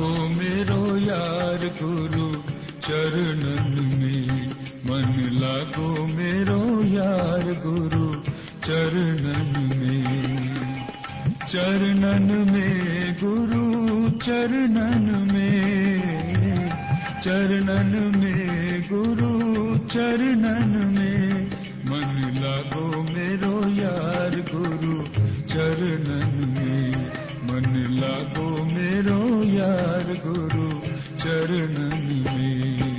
लागो मेरो यार गुरु चरणन में, मन लागो मेरो यार गुरु चरणन में। चरणन में गुरु चरणन में, चरणन में गुरु चरणन में, मन लागो मेरो यार गुरु चरणन में, मन लागो मेरो यार गुरु चरणन में।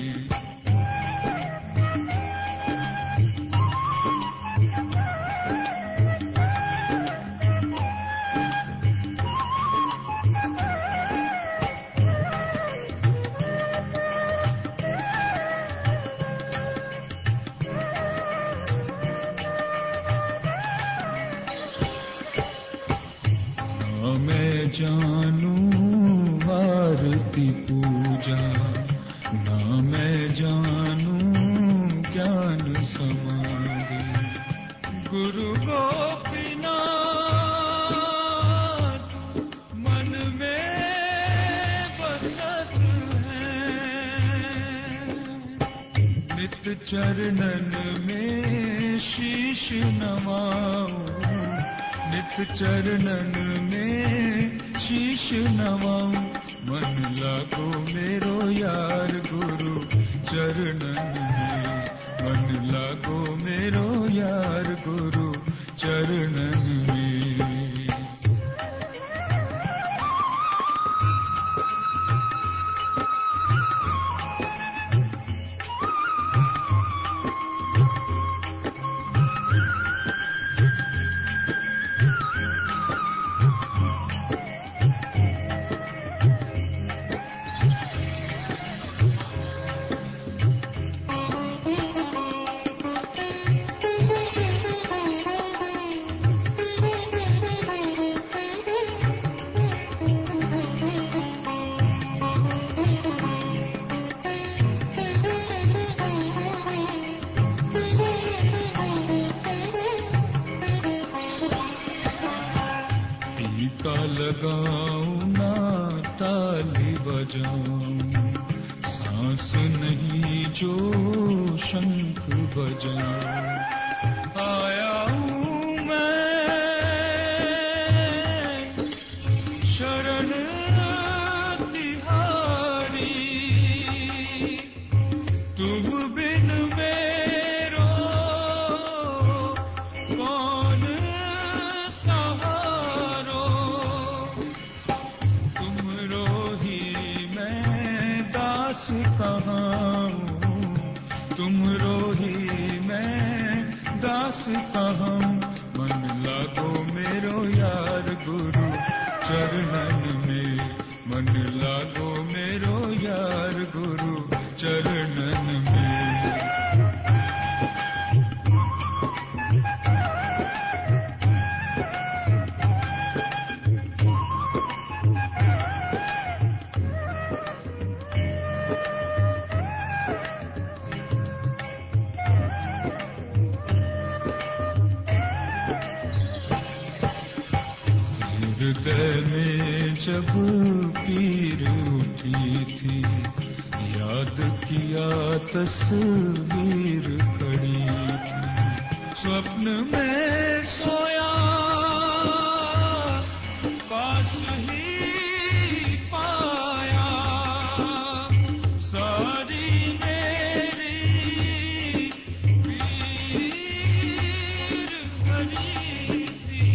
जानूं आरती पूजा, ना मैं जानूं ज्ञान समाधि, गुरु गोपीनाथ मन में बसत है। नित चरणन में शीश नवाऊं, नित चरणन में शीश नवाऊं, मन लागो मेरो यार गुरु चरणन में, मन लागो मेरो यार गुरु चरणन में। लगाऊं ना ताली बजाऊं, सांस नहीं जो शंख बजाऊं। आया हूँ मैं शरण तिहारी, तुम बिन मेरो कौन सहारो। तुमरो ही मैं दास कहाँ हूँ, तुमरो ही मैं दास कहाँ। मन लागो मेरो यार गुरु चरणन में, मन लागो मेरो यार गुरु चरणन में। हृदय में जब पीर उठी थी, याद किया तस्वीर खड़ी थी। स्वप्न में सोया पास ही पाया, सारी मेरी पीर भरी थी।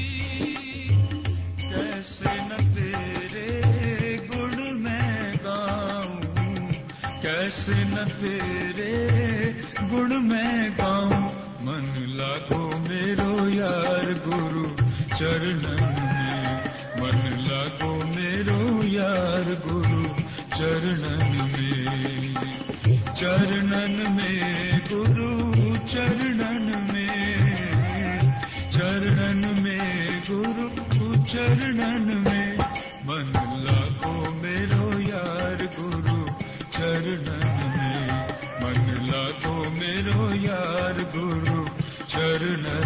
कैसे न तेरे गुण मैं गाऊं, कैसे न तेरे गुण मैं गाऊं। मन लागो मेरो यार गुरु चरणन में, मन लागो मेरो यार गुरु चरणन में। चरणन में गुरु चरणन में, चरणन में गुरु चरणन में। मन लागो मेरो यार गुरु चरणन में, मन लागो मेरो यार गुरु चरणन